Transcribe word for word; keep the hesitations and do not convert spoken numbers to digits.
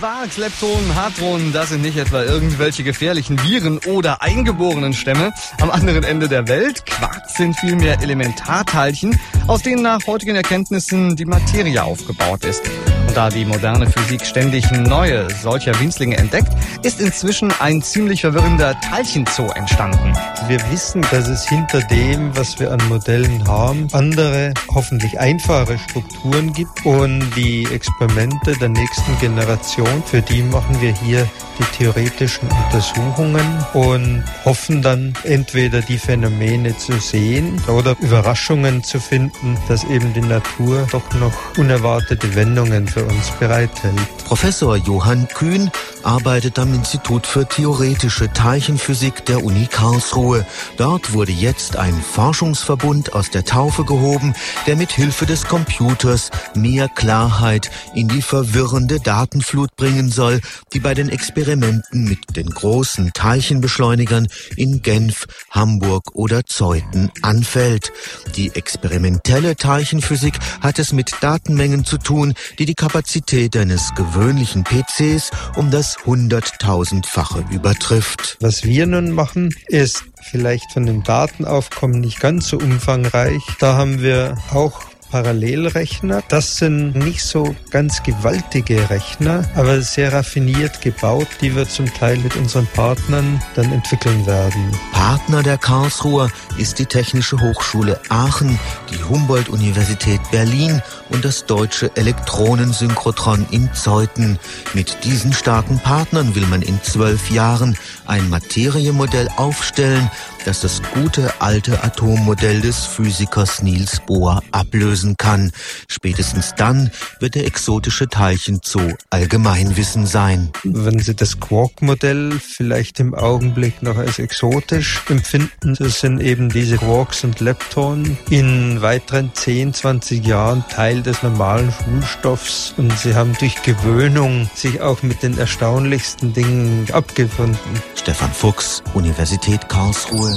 Quarks, Leptonen, Hadronen, das sind nicht etwa irgendwelche gefährlichen Viren oder eingeborenen Stämme am anderen Ende der Welt. Quarks sind vielmehr Elementarteilchen, aus denen nach heutigen Erkenntnissen die Materie aufgebaut ist. Und da die moderne Physik ständig neue solcher Winzlinge entdeckt, ist inzwischen ein ziemlich verwirrender Teilchenzoo entstanden. Wir wissen, dass es hinter dem, was wir an Modellen haben, andere, hoffentlich einfache Strukturen gibt. Und die Experimente der nächsten Generation, für die machen wir hier die theoretischen Untersuchungen und hoffen dann entweder die Phänomene zu sehen oder Überraschungen zu finden, dass eben die Natur doch noch unerwartete Wendungen für uns bereithält. Professor Johann Kühn arbeitet am Institut für theoretische Teilchenphysik der Uni Karlsruhe. Dort wurde jetzt ein Forschungsverbund aus der Taufe gehoben, der mit Hilfe des Computers mehr Klarheit in die verwirrende Datenflut bringen soll, die bei den Experimenten mit den großen Teilchenbeschleunigern in Genf, Hamburg oder Zeuthen anfällt. Die experimentelle Teilchenphysik hat es mit Datenmengen zu tun, die die Kapazität eines gewöhnlichen P Cs um das hunderttausendfache übertrifft. Was wir nun machen, ist vielleicht von dem Datenaufkommen nicht ganz so umfangreich. Da haben wir auch Parallelrechner. Das sind nicht so ganz gewaltige Rechner, aber sehr raffiniert gebaut, die wir zum Teil mit unseren Partnern dann entwickeln werden. Partner der Karlsruher ist die Technische Hochschule Aachen, die Humboldt-Universität Berlin und das deutsche Elektronensynchrotron in Zeuthen. Mit diesen starken Partnern will man in zwölf Jahren ein Materiemodell aufstellen, das das gute alte Atommodell des Physikers Niels Bohr ablösen kann. Spätestens dann wird der exotische Teilchenzoo Allgemeinwissen sein. Wenn Sie das Quark-Modell vielleicht im Augenblick noch als exotisch empfinden, das sind eben diese Quarks und Leptonen in weiteren zehn, zwanzig Jahren Teil des normalen Schulstoffs und sie haben durch Gewöhnung sich auch mit den erstaunlichsten Dingen abgefunden. Stefan Fuchs, Universität Karlsruhe.